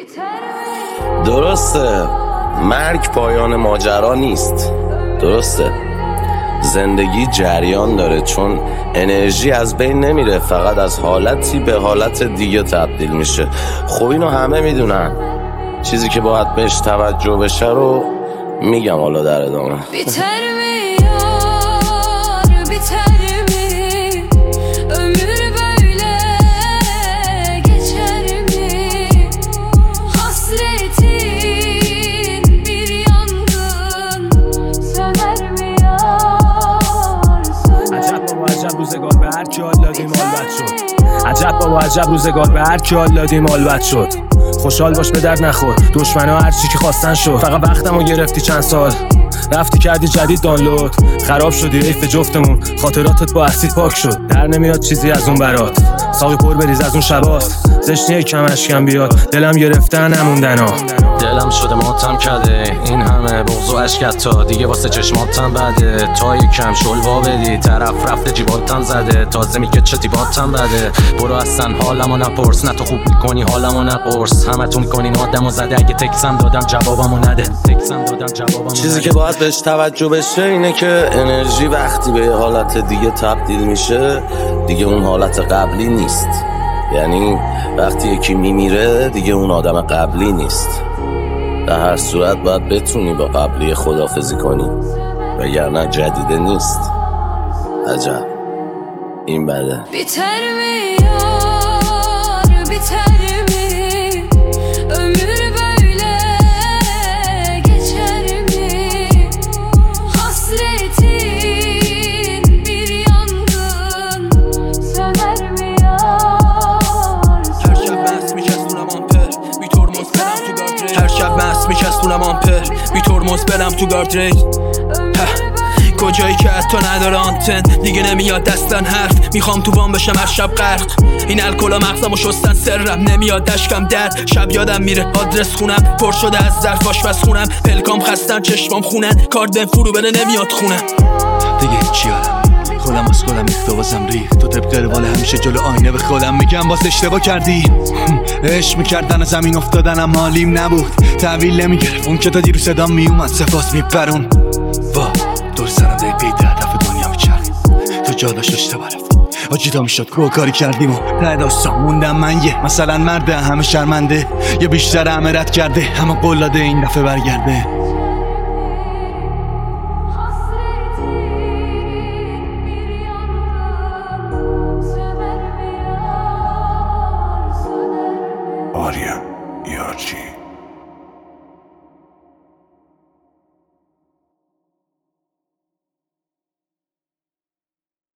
درسته مرگ پایان ماجرا نیست، درسته زندگی جریان داره، چون انرژی از بین نمیره، فقط از حالتی به حالت دیگه تبدیل میشه. خب اینو همه میدونن، چیزی که باید بهش توجه بشه رو میگم حالا در ادامه. روزگار به هر کی حال دادیم حال بد شد. عجب بابا عجب روزگار به هر کی حال دادیم حال بد شد. خوشحال باش به درد نخور، دشمنا هر چی که خواستن شد. فقط وقتمو گرفتی چند سال، رفتی کردی جدید دانلود، خراب شدی حیف جفتمون، خاطراتت با اسید پاک شد. در نمیاد چیزی از اون برات، ساقی پر بریز از اون شباست، زشتیه کم اشکم بیاد، دلم گرفتن نموندنا. دلم شده ماتم کرده این همه بغض و اشکت، تا دیگه واسه چشماتم بده، تا یکم شلوا بدی طرف رفته جیباتم زده، تازه میگه چه تیباتم بده. برو اصلا حالمو نپرس، نه تو خوب میکنی حالمو نپرس، همتون میکنین آدمو زده، اگه تکسم دادم جوابمو نده. چیزی که باید بهش توجه بشه اینه که انرژی وقتی به یه حالت دیگه تبدیل میشه دیگه اون حالت قبلی نیست. یعنی وقتی یکی میمیره دیگه اون آدم قبلی نیست. در هر صورت باید بتونی با قبلی خداحافظی کنی، وگرنه جدیده نیست. عجب این بده. میچسبونم آمپر بی ترمز برم تو گاردریل، کجایی که حتی نداره آنتن، دیگه نمیاد دستن حرف، میخوام تو وام بشم هر شب غرق. این الکلا مغزمو شستن سرم، نمیاد دشکم درد، شب یادم میره آدرس خونم پر شده از ظرف آشپز خونم، پلکام خستن چشمام خونن، کارد بهم فرو بره نمیاد خونم. دیگه چی یادم خودم از خودم ریخت و بازم ریخت، تو طبق روال همیشه جلو آینه به خودم میگم باز اشتباه کردی. عشق میکردن زمین افتادنم حالیم نبود، تحویل نمیگرفت اون که تا دیرو صدام میومد سپاس میپرون. وا دور سرم دقیقه 10 دفعه دنیا میچرخید، تو جا داشت اشتباه رفت آجیتا میشد که کاری کردیم و ته داستان موندم من یه مثلا مرده همه شرمنده، یا بیشتر همه رد کرده همه قلاده این دفعه برگرده. آریا یارچی